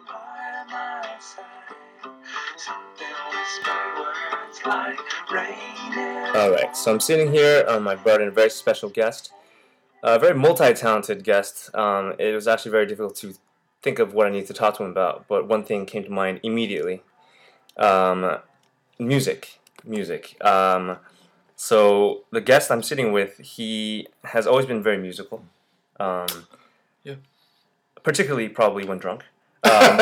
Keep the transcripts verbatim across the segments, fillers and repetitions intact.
by my side. Something whisper words like rain. Alright, so I'm sitting here. Um, I brought in a very special guest. A very multi-talented guest. Um, it was actually very difficult to think of what I need to talk to him about, but one thing came to mind immediately. Um, music. Music. Um, so the guest I'm sitting with, he has always been very musical. Um, yeah. Particularly probably when drunk. Um,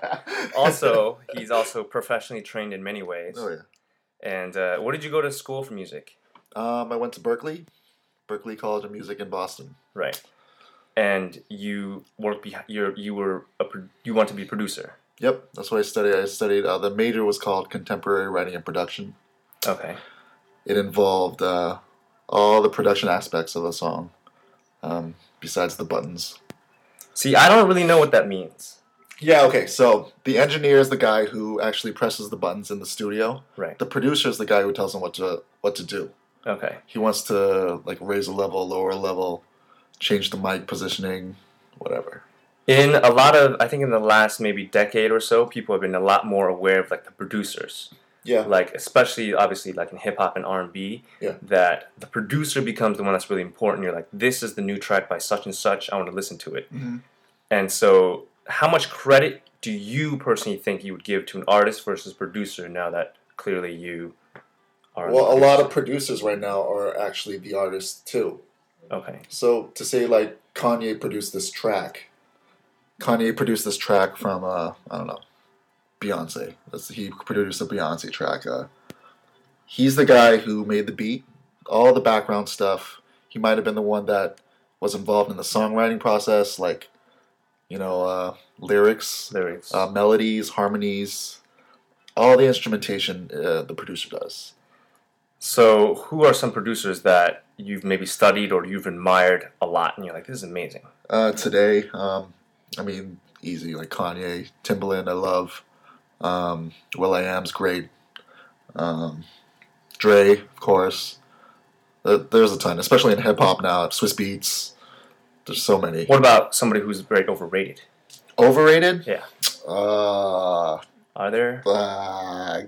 also, he's also professionally trained in many ways. Oh, yeah. And uh, where did you go to school for music? Um, I went to Berkeley. Berkeley College of Music in Boston. Right. And you work behind, you're, you were a, you want to be a producer. Yep, that's what I studied. I studied, uh, the major was called Contemporary Writing and Production. Okay. It involved uh, all the production aspects of a song, um, besides the buttons. See, I don't really know what that means. Yeah, okay, so the engineer is the guy who actually presses the buttons in the studio. Right. The producer is the guy who tells them what to what to do. Okay. He wants to like raise a level, lower a level, change the mic positioning, whatever. In a lot of, I think in the last maybe decade or so, people have been a lot more aware of like the producers. Yeah. Like, especially, obviously, like in hip-hop and R and B, yeah. that the producer becomes the one that's really important. You're like, this is the new track by such and such. I want to listen to it. Mm-hmm. And so, how much credit do you personally think you would give to an artist versus producer now that clearly you are... Well, a lot of producers right now are actually the artists, too. Okay. So, to say, like, Kanye produced this track. Kanye produced this track from, uh, I don't know, Beyonce. He produced a Beyonce track. Uh, he's the guy who made the beat, all the background stuff. He might have been the one that was involved in the songwriting process, like, you know, uh, lyrics, lyrics, uh, melodies, harmonies, all the instrumentation uh, the producer does. So, who are some producers that you've maybe studied or you've admired a lot, and you're like, this is amazing? Uh, today, um, I mean, easy, like Kanye, Timbaland, I love. Um, Will I Am's great. Um, Dre, of course. There's a ton, especially in hip hop now. Swiss Beats. There's so many. What about somebody who's very overrated? Overrated? Yeah. Uh, Are there? Uh,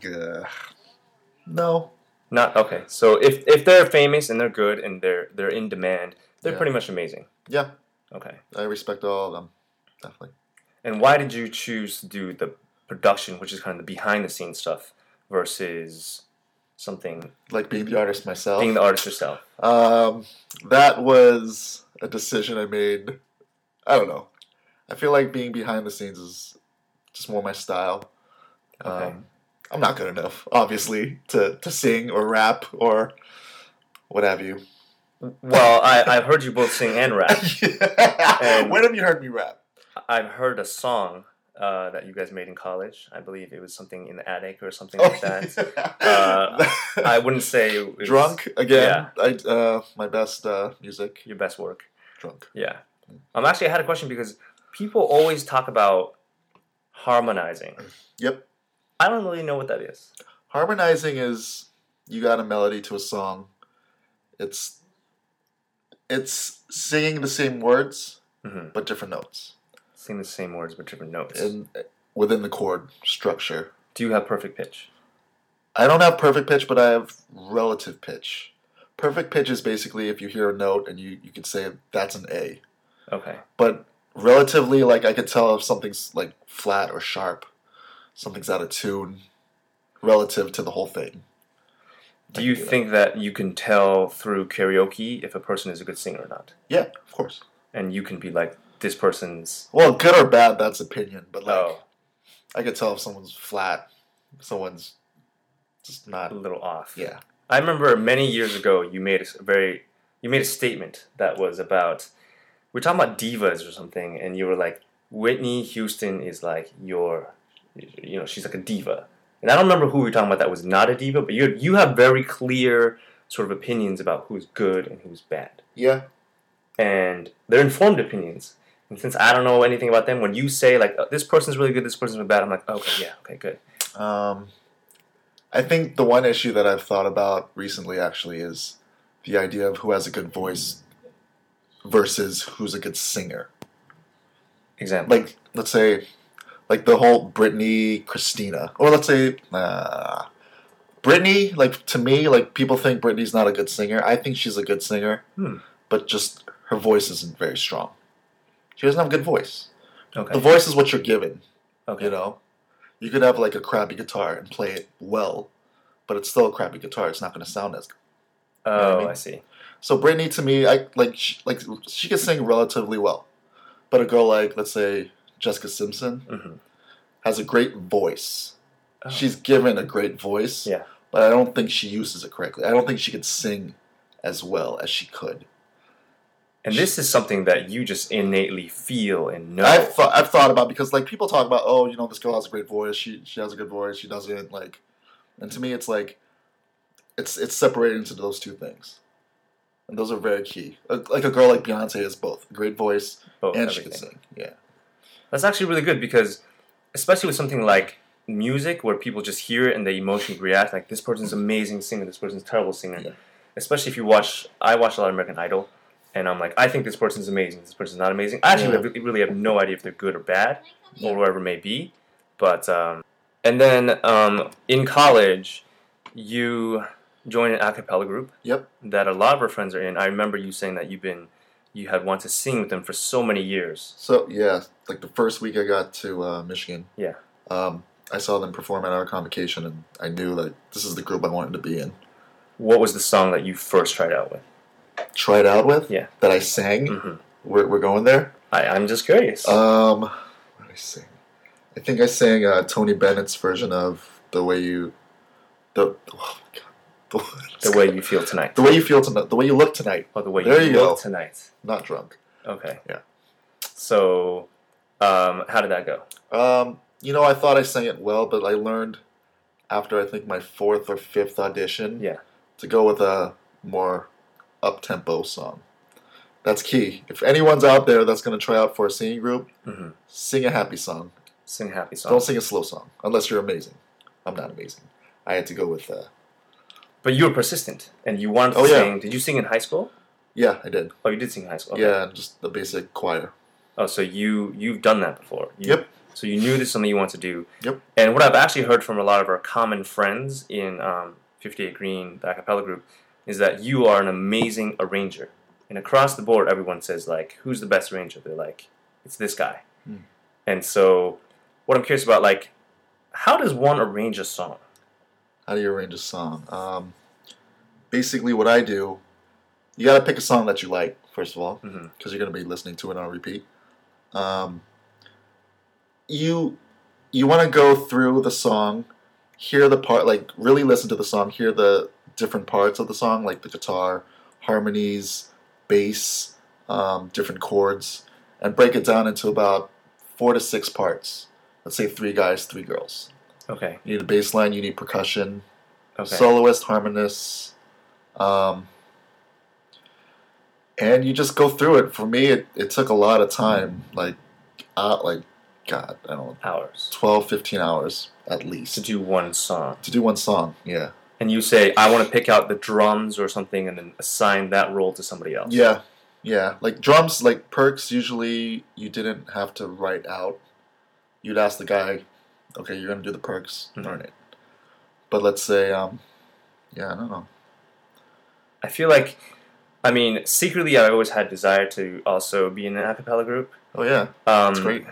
no. Not okay. So if if they're famous and they're good and they're they're in demand, they're yeah. pretty much amazing. Yeah. Okay. I respect all of them, definitely. And why did you choose to do the production, which is kind of the behind the scenes stuff, versus something like being the artist myself? Being the artist yourself. Um, that was a decision I made. I don't know. I feel like being behind the scenes is just more my style. Okay. Um, I'm not good enough, obviously, to, to sing or rap or what have you. Well, I, I've heard you both sing and rap. yeah. And when have you heard me rap? I've heard a song uh, that you guys made in college. I believe it was something in the attic or something oh, like that. uh, I wouldn't say... It was, Drunk, again. Yeah. I, uh, my best uh, music. Your best work. Drunk. Yeah. Um, actually, I had a question because people always talk about harmonizing. Yep. I don't really know what that is. Harmonizing is you got a melody to a song. It's it's singing the same words, mm-hmm. but different notes. Sing the same words, but different notes. And within the chord structure. Do you have perfect pitch? I don't have perfect pitch, but I have relative pitch. Perfect pitch is basically if you hear a note and you, you could say that's an A. Okay. But relatively, like, I could tell if something's, like, flat or sharp. Something's out of tune relative to the whole thing. Do you do think that. that you can tell through karaoke if a person is a good singer or not? Yeah, of course. And you can be like, this person's... Well, good or bad, that's opinion. But, like, oh. I could tell if someone's flat, someone's just not... a little off. Yeah. I remember many years ago you made a very... You made a statement that was about... We were talking about divas or something, and you were like, Whitney Houston is like your... You know, she's like a diva. And I don't remember who we were talking about that was not a diva, but you you have very clear sort of opinions about who's good and who's bad. Yeah. And they're informed opinions. And since I don't know anything about them, when you say, like, oh, this person's really good, this person's really bad, I'm like, okay, yeah, okay, good. Um, I think the one issue that I've thought about recently, actually, is the idea of who has a good voice versus who's a good singer. Example. Like, let's say... Like the whole Britney, Christina, or let's say uh, Britney. Like to me, like people think Britney's not a good singer. I think she's a good singer, Hmm. but just her voice isn't very strong. She doesn't have a good voice. Okay. The voice is what you're given. Okay. You know, you could have like a crappy guitar and play it well, but it's still a crappy guitar. It's not going to sound as good. Oh, You know what I I, mean? see. So Britney, to me, I like she, like she can sing relatively well, but a girl like let's say Jessica Simpson Mm-hmm. has a great voice. Oh. She's given a great voice, Yeah. but I don't think she uses it correctly. I don't think she could sing as well as she could. And this is something that you just innately feel and know. I've thought I've thought about because like people talk about oh you know this girl has a great voice she she has a good voice she doesn't like, and to me it's like it's it's separated into those two things, and those are very key. Like a girl like Beyonce has both a great voice Both, and everything. she can sing. Yeah. That's actually really good because, especially with something like music, where people just hear it and they emotionally react, like this person's amazing singer, this person's terrible singer. Yeah. Especially if you watch, I watch a lot of American Idol, and I'm like, I think this person's amazing, this person's not amazing. I actually Yeah. really, really have no idea if they're good or bad, or whatever it may be. But um, and then um, in college, you joined an a cappella group. Yep. That a lot of our friends are in. I remember you saying that you've been, you had wanted to sing with them for so many years. So yeah, like the first week I got to uh, Michigan, Yeah. um, I saw them perform at our convocation, and I knew that this is the group I wanted to be in. What was the song that you first tried out with? Tried out with Yeah. that I sang. Mm-hmm. We're we're going there. I, I'm just curious. Um, what did I sing? I think I sang uh, Tony Bennett's version of "The Way You," the oh my god, the, the way you feel tonight. the way you feel tonight, the way you look tonight. Or the way There you, you look go. tonight. Not drunk. Okay. Yeah. So, um, how did that go? Um, you know, I thought I sang it well, but I learned after I think my fourth or fifth audition Yeah. to go with a more up-tempo song. That's key. If anyone's out there that's going to try out for a singing group, Mm-hmm. sing a happy song. Sing a happy song. Don't sing a slow song, unless you're amazing. I'm not amazing. I had to go with, uh, But you were persistent, and you wanted to Oh, yeah. sing. Did you sing in high school? yeah, I did. Oh, you did sing in high school. Okay. Yeah, just the basic choir. Oh, so you you've done that before. You, Yep. So you knew this is something you want to do. Yep. And what I've actually heard from a lot of our common friends in um, fifty-eight Green, the a cappella group, is that you are an amazing arranger. And across the board, everyone says, like, who's the best arranger? They're like, it's this guy. Hmm. And so what I'm curious about, like, how does one arrange a song? How do you arrange a song? Um, basically, what I do, you got to pick a song that you like, first of all, because Mm-hmm. you're going to be listening to it on repeat. Um, you you want to go through the song, hear the part, like really listen to the song, hear the different parts of the song, like the guitar, harmonies, bass, um, different chords, and break it down into about four to six parts. Let's say three guys, three girls. Okay. You need a bass line, you need percussion, Okay. soloist, harmonist, um, and you just go through it. For me, it, it took a lot of time, like, uh, like, God, I don't know, Hours. twelve, fifteen hours at least To do one song. to do one song. Yeah, And you say, I want to pick out the drums or something and then assign that role to somebody else. yeah, yeah. Like drums, like perks. Usually, you didn't have to write out. You'd ask the guy, "Okay, you're gonna do the perks, Mhm. learn it." But let's say, um, yeah, I don't know. I feel like, I mean, secretly I always had desire to also be in an a cappella group. Oh yeah, Um, that's great.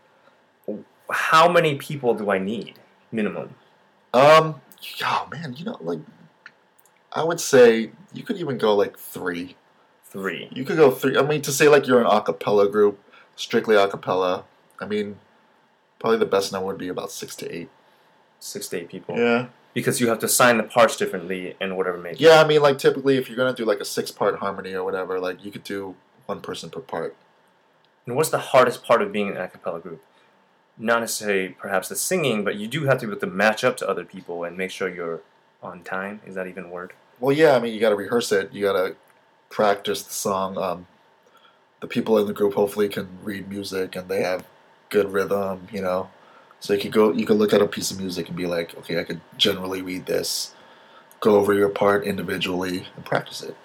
How many people do I need, minimum? Um, oh man, you know, like, I would say you could even go like three. Three. You could go three. I mean, to say like you're an a cappella group, strictly a cappella. I mean, probably the best number would be about six to eight. Six to eight people. Yeah. Because you have to assign the parts differently and whatever it may be. Yeah, I mean, like typically, if you're gonna do like a six-part harmony or whatever, like you could do one person per part. And what's the hardest part of being in an a cappella group? Not necessarily perhaps the singing, but you do have to be able to match up to other people and make sure you're on time. Is that even a word? Well, yeah, I mean, you got to rehearse it. You got to practice the song. Um, the people in the group hopefully can read music and they have good rhythm, you know. So you could go, you could look at a piece of music and be like, okay, I could generally read this. Go over your part individually and practice it.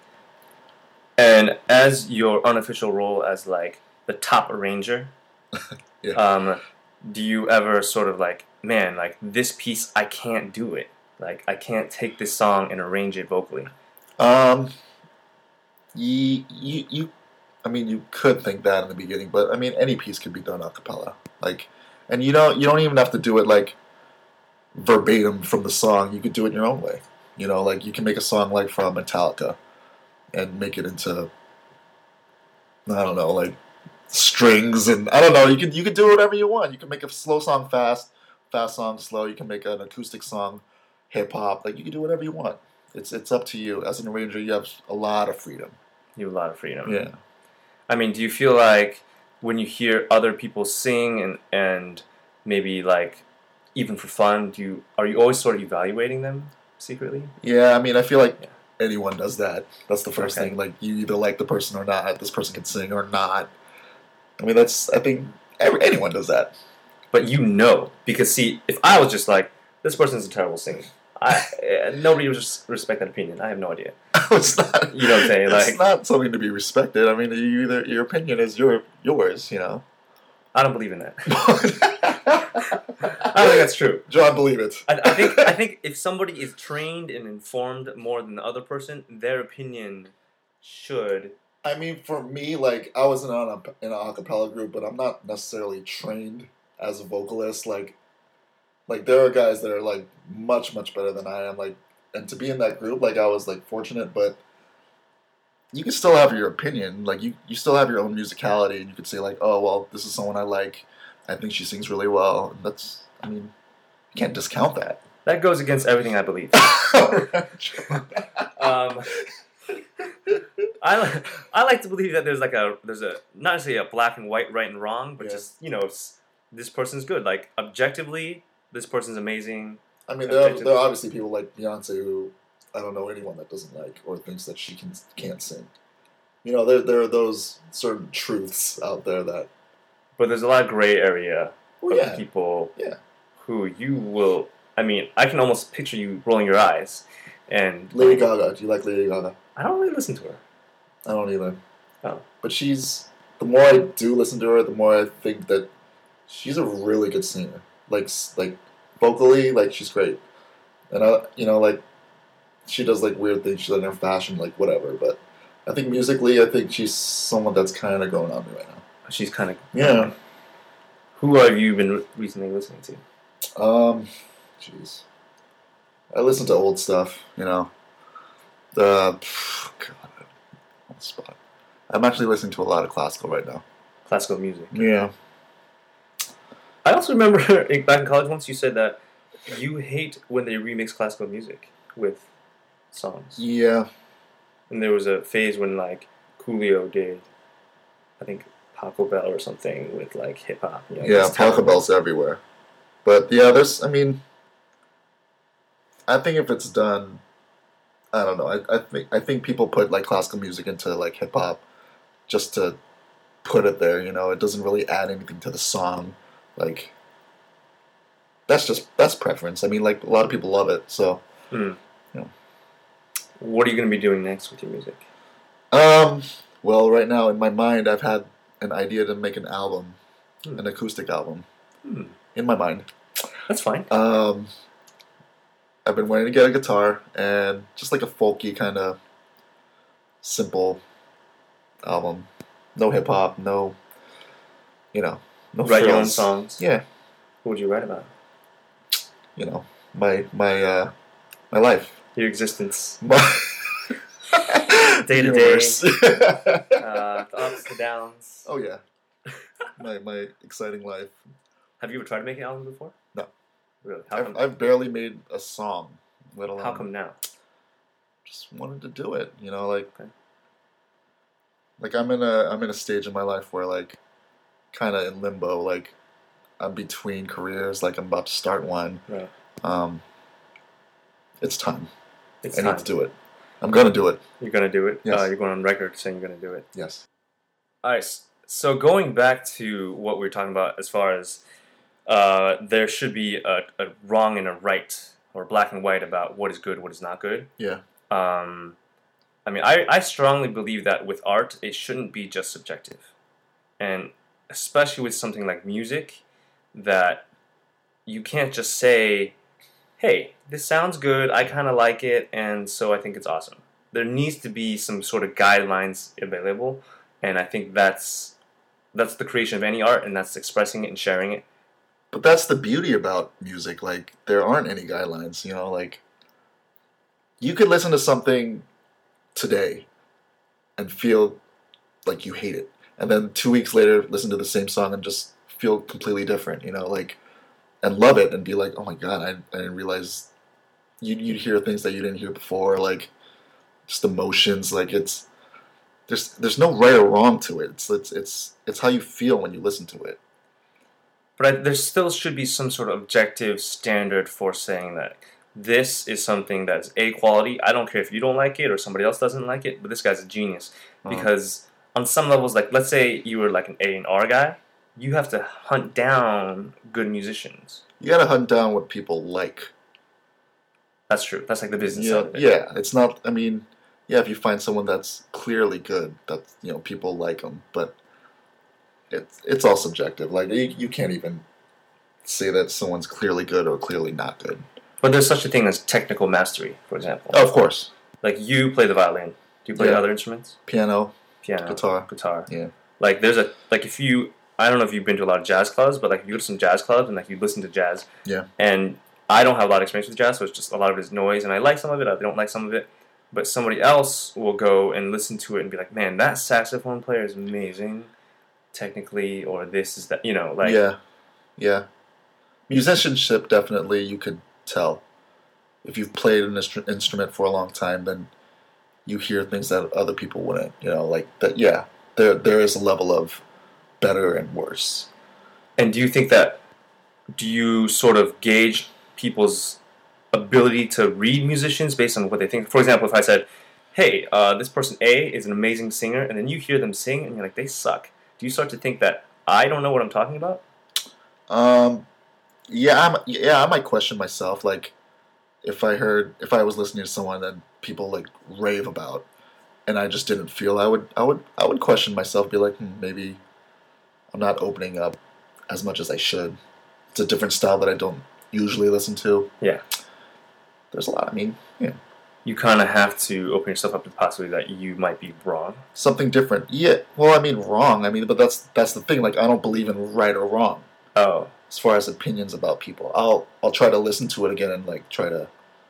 And as your unofficial role as like the top arranger, Yeah. um, do you ever sort of like, man, like this piece, I can't do it. Like I can't take this song and arrange it vocally. Um, you, you, you, I mean, you could think that in the beginning, but I mean, any piece could be done a cappella. Like, and you don't, you don't even have to do it like verbatim from the song. You could do it in your own way. You know, like you can make a song like from Metallica and make it into, I don't know, like strings and I don't know. You could you could do whatever you want. You can make a slow song fast, fast song slow. You can make an acoustic song hip hop. Like you can do whatever you want. It's it's up to you. As an arranger, you have a lot of freedom. You have a lot of freedom. Yeah. I mean, do you feel like when you hear other people sing and and maybe like even for fun, do you are you always sort of evaluating them secretly? Yeah, I mean, I feel like Yeah. anyone does that. That's the first Okay. thing. Like you either like the person or not. This person can sing or not. I mean, that's I think every, anyone does that. But you know, because see, if I was just like, this person's a terrible singer, I eh, nobody would just respect that opinion. I have no idea. It's not. You know what I'm saying? It's Like, not something to be respected. I mean, you either your opinion is your yours. You know. I don't believe in that. I don't think that's true. John, believe it. I, I think I think if somebody is trained and informed more than the other person, their opinion should. I mean, for me, like I was in a in an a cappella group, but I'm not necessarily trained as a vocalist. Like, like there are guys that are like much much better than I am. Like, and to be in that group, like I was like fortunate, but you can still have your opinion. Like you, you still have your own musicality, and you could say like, oh well, this is someone I like. I think she sings really well. And that's, I mean, you can't discount that. That goes against everything I believe. um, I li- I like to believe that there's like a there's a not necessarily a black and white, right and wrong, but Yeah. just you know s- this person's good. Like objectively, this person's amazing. I mean, there are, there are obviously people like Beyonce who I don't know anyone that doesn't like or thinks that she can can't sing. You know, there there are those certain truths out there that. But there's a lot of gray area Well, of yeah. people Yeah. who you will. I mean, I can almost picture you rolling your eyes. And Lady Gaga. Do you like Lady Gaga? I don't really listen to her. I don't either. Oh. But she's the more I do listen to her, the more I think that she's a really good singer. Like s- like vocally, like she's great. And I, you know, like she does like weird things. She's in her fashion, like whatever. But I think musically, I think she's someone that's kind of growing on me right now. She's kind of. Yeah. Who have you been recently listening to? Um, jeez. I listen to old stuff, you know. The God, on the spot. I'm actually listening to a lot of classical right now. Classical music. Yeah. I also remember back in college once you said that you hate when they remix classical music with songs. Yeah. And there was a phase when like Coolio did, I think Paco Bell or something with like hip hop. You know, Yeah, it's terrible. Taco Bell's everywhere. But yeah, there's, I mean, I think if it's done, I don't know. I, I think I think people put like classical music into like hip hop just to put it there. You know, it doesn't really add anything to the song. Like that's just that's preference. I mean, like a lot of people love it. So, Mm. you know. What are you going to be doing next with your music? Um. Well, right now in my mind, I've had an idea to make an album, Hmm. an acoustic album, Hmm. in my mind. That's fine. Um, I've been wanting to get a guitar and just like a folky kind of simple album. No hip hop, no, you know, no Write your own frills. songs. Yeah, What would you write about? you know, my my uh, my life, Your existence. my Day to day. Universe. Uh, the ups, the downs. Oh yeah, my my exciting life. Have you ever tried to make an album before? No. Really? How I've come? I've barely made a song, let alone. How come now? Just wanted to do it, you know, like Okay. like I'm in a I'm in a stage in my life where like kind of in limbo, like I'm between careers, like I'm about to start one. Right. Um, it's time. It's I time. need to do it. I'm gonna do it. You're gonna do it. Yes. Uh, you're going on record saying you're gonna do it. Yes. All right. s- So going back to what we were talking about, as far as uh, there should be a, a wrong and a right, or black and white about what is good, what is not good. Yeah. Um, I mean, I, I strongly believe that with art, it shouldn't be just subjective. And especially with something like music, that you can't just say, hey, this sounds good, I kind of like it, and so I think it's awesome. There needs to be some sort of guidelines available, and I think that's that's the creation of any art, and that's expressing it and sharing it. But that's the beauty about music. Like, there aren't any guidelines, you know? Like, you could listen to something today and feel like you hate it. And then two weeks later, listen to the same song and just feel completely different, you know? Like, and love it and be like, oh my God, I, I didn't realize you'd, you'd hear things that you didn't hear before. Like, just emotions. Like, it's, there's there's no right or wrong to it. It's, it's, it's, it's how you feel when you listen to it. But I, there still should be some sort of objective standard for saying that this is something that's A, quality. I don't care if you don't like it or somebody else doesn't like it, but this guy's a genius. Because uh-huh. on some levels, like, let's say you were like an A and R guy, you have to hunt down good musicians. You gotta hunt down what people like. That's true. That's like the business yeah, side of it. Yeah, it's not, I mean, yeah, if you find someone that's clearly good, that, you know, people like them, but it's it's all subjective. Like, you, you can't even say that someone's clearly good or clearly not good. But there's such a thing as technical mastery, for example. Oh, of course. Like, you play the violin. Do you play yeah. other instruments? Piano. Piano. Guitar. Guitar. Yeah. Like, there's a, like, if you, I don't know if you've been to a lot of jazz clubs, but, like, you go to some jazz clubs and, like, you listen to jazz. Yeah. And I don't have a lot of experience with jazz, so it's just a lot of it is noise, and I like some of it, I don't like some of it. But somebody else will go and listen to it and be like, man, that saxophone player is amazing, technically, or this is that, you know, like... Yeah, yeah. Musicianship, definitely, you could tell. If you've played an instru- instrument for a long time, then you hear things that other people wouldn't, you know, like that. Yeah, there there is a level of better and worse. And do you think that, do you sort of gauge people's ability to read musicians based on what they think? For example, if I said, hey, uh, this person A is an amazing singer, and then you hear them sing, and you're like, they suck. Do you start to think that I don't know what I'm talking about? Um, yeah, I'm, yeah, I might question myself, like, if I heard, if I was listening to someone that people, like, rave about, and I just didn't feel, I would, I would, I would question myself, be like, hmm, maybe I'm not opening up as much as I should. It's a different style that I don't usually listen to. Yeah. There's a lot, I mean, yeah. You kind of have to open yourself up to the possibility that you might be wrong. Something different. Yeah, well, I mean, wrong. I mean, but that's that's the thing, like, I don't believe in right or wrong. Oh. As far as opinions about people. I'll I'll try to listen to it again and, like, try to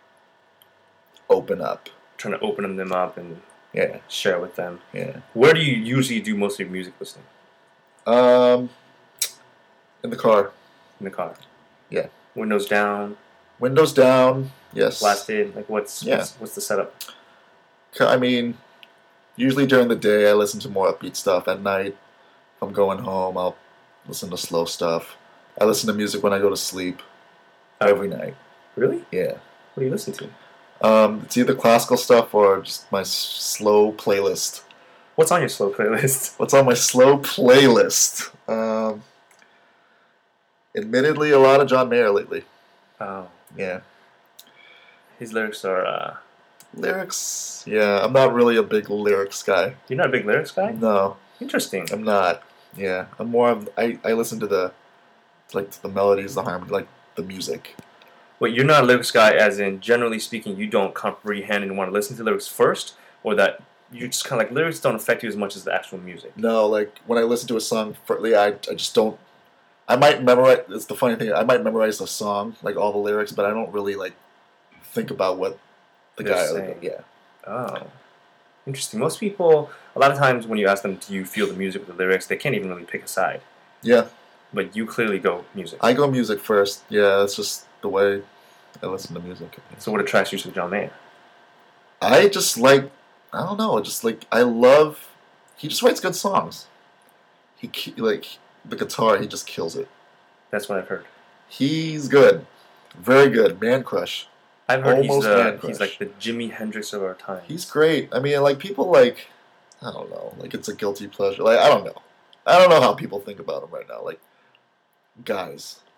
open up. Trying to open them up and yeah. share with them. Yeah. Where do you usually do most of your music listening? Um, in the car. In the car. Yeah. Windows down. Windows down. Yes. Blasted. Like, what's yeah. what's, what's the setup? I mean, usually during the day I listen to more upbeat stuff. At night, if I'm going home, I'll listen to slow stuff. I listen to music when I go to sleep. Oh. Every night. Really? Yeah. What do you listen to? Um, it's either classical stuff or just my s- slow playlist. What's on your slow playlist? What's on my slow playlist? Um, admittedly, a lot of John Mayer lately. Oh. Yeah. His lyrics are... Uh... Lyrics? Yeah, I'm not really a big lyrics guy. You're not a big lyrics guy? No. Interesting. I'm not. Yeah. I'm more of... I, I listen to the... Like, the melodies, the harmony, like, the music. Wait, you're not a lyrics guy as in, generally speaking, you don't comprehend and want to listen to lyrics first? Or that you just kind of like, lyrics don't affect you as much as the actual music? No, like, when I listen to a song, for, yeah, I, I just don't... I might memorize... It's the funny thing. I might memorize the song, like, all the lyrics, but I don't really, like, think about what the They're guy... saying. Like, yeah. Oh. Interesting. Most people, a lot of times when you ask them, do you feel the music with the lyrics, they can't even really pick a side. Yeah. But you clearly go music. I go music first. Yeah, that's just the way I listen to music. So what attracts you to John Mayer? I just like, I don't know, just like, I love, he just writes good songs. He, like, the guitar, he just kills it. That's what I've heard. He's good. Very good. Man crush. I've heard Almost he's, uh, man crush. he's like the Jimi Hendrix of our time. He's great. I mean, like, people like, I don't know, like, it's a guilty pleasure. Like, I don't know. I don't know how people think about him right now. Like, guys.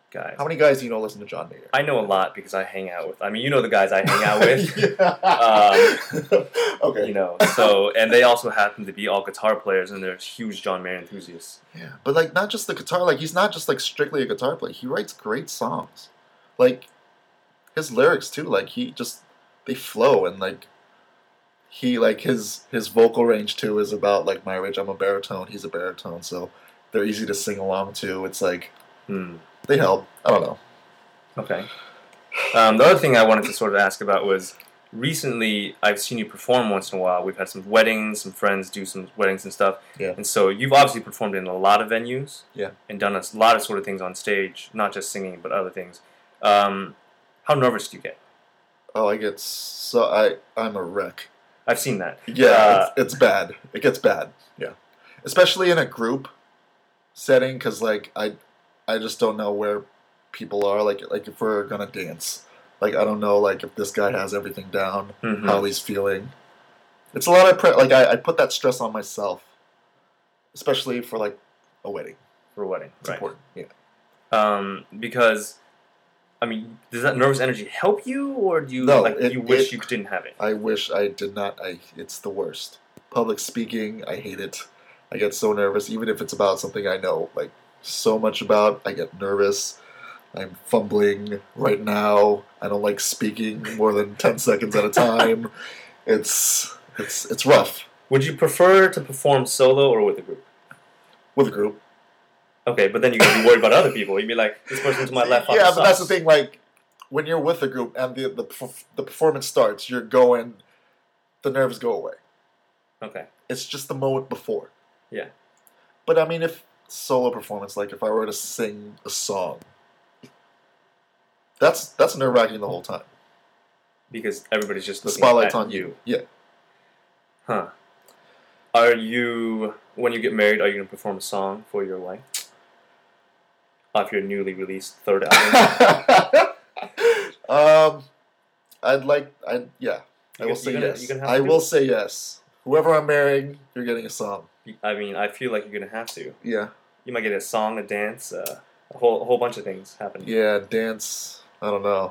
guys. How many guys do you know listen to John Mayer? I know a lot because I hang out with. I mean, you know the guys I hang out with. um, okay. You know, so and they also happen to be all guitar players, and they're huge John Mayer enthusiasts. Yeah, but like not just the guitar. Like he's not just like strictly a guitar player. He writes great songs. Like his lyrics too. Like he just they flow and like he like his his vocal range too is about like my range. I'm a baritone. He's a baritone, so they're easy to sing along to. It's like. Hmm. They help. I don't know. Okay. Um, the other thing I wanted to sort of ask about was recently I've seen you perform once in a while. We've had some weddings, some friends do some weddings and stuff. Yeah. And so you've obviously performed in a lot of venues. Yeah. And done a lot of sort of things on stage, not just singing, but other things. Um, how nervous do you get? Oh, I get so I I'm a wreck. I've seen that. Yeah, Uh, it's, it's bad. It gets bad. Yeah, especially in a group setting because like I. I just don't know where people are. Like, like if we're gonna dance, like I don't know, like if this guy has everything down, mm-hmm. how he's feeling. It's a lot of pre- like I, I put that stress on myself, especially for like a wedding. For a wedding, it's right? Important, yeah. Um, because, I mean, does that nervous energy help you, or do you No, like it, you wish it, you didn't have it? I wish I did not. I it's the worst. Public speaking, I hate it. I get so nervous, even if it's about something I know like. So much about. I get nervous. I'm fumbling right now. I don't like speaking more than ten seconds at a time. It's it's it's rough. Would you prefer to perform solo or with a group? With a group. Okay, but then you're gonna be worried about other people. You'd be like, this person to my left. Yeah, but sucks. that's the thing. Like when you're with a group and the the the performance starts, you're going. The nerves go away. Okay. It's just the moment before. Yeah. But I mean, if. Solo performance, like if I were to sing a song, that's that's nerve wracking the whole time. Because everybody's just the looking spotlight's at on you. Yeah. Huh. Are you when you get married? Are you going to perform a song for your wife off your newly released third album? um, I'd like. I yeah. I You will gonna- say you gonna- yes. you gonna have I to do will it? say yes. Whoever I'm marrying, you're getting a song. I mean, I feel like you're going to have to. Yeah. You might get a song, a dance, uh, a whole a whole bunch of things happening. Yeah, dance. I don't know.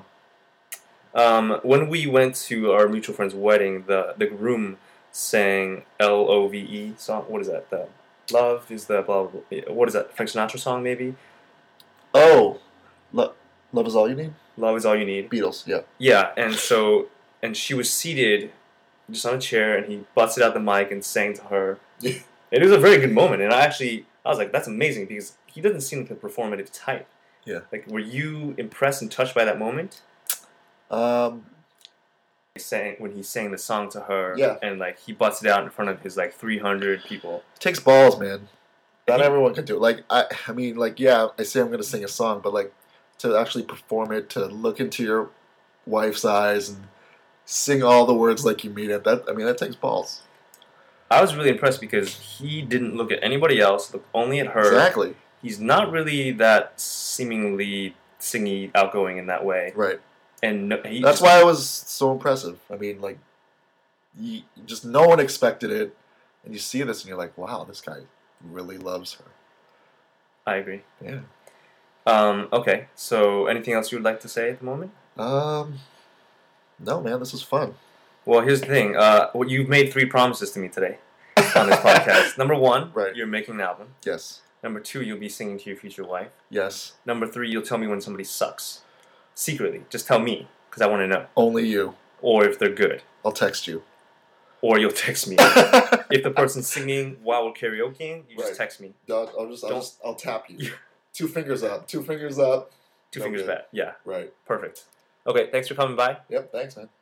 Um, when we went to our mutual friend's wedding, the the groom sang L O V E song. What is that? The Love is the blah, blah, blah. What is that? Frank Sinatra song, maybe? Oh, Lo- Love is All You Need? Love is All You Need. Beatles, yeah. Yeah, and so, and she was seated just on a chair, and he busted out the mic and sang to her. It was a very good moment, and I actually, I was like, that's amazing, because he doesn't seem like a performative type. Yeah. Like, were you impressed and touched by that moment? Um, Sang, when he sang the song to her, Yeah. and like he busted out in front of his like three hundred people. it takes balls, man. Not He- everyone can do it. Like, I, I mean, like, yeah, I say I'm going to sing a song, but like, to actually perform it, to look into your wife's eyes and sing all the words like you mean it, that, I mean, that takes balls. I was really impressed because he didn't look at anybody else, looked only at her. Exactly. He's not really that seemingly singy, outgoing in that way. Right. And no, he That's just, why it was so impressive. I mean, like, you, just no one expected it, and you see this, and you're like, wow, this guy really loves her. I agree. Yeah. Um, okay, so anything else you would like to say at the moment? Um, no, man, this was fun. Well, here's the thing. Uh, well, you've made three promises to me today on this podcast. Number one, Right. you're making an album. Yes. Number two, you'll be singing to your future wife. Yes. Number three, you'll tell me when somebody sucks. Secretly. Just tell me, because I want to know. Only you. Or if they're good. I'll text you. Or you'll text me. If the person's singing while we're karaokeing, you just Right. text me. I'll, I'll just, I'll Don't- just, I'll tap you. Two fingers up. Two fingers up. Two fingers Okay. back. Yeah, Right. perfect. Okay, thanks for coming by. Yep. Thanks, man.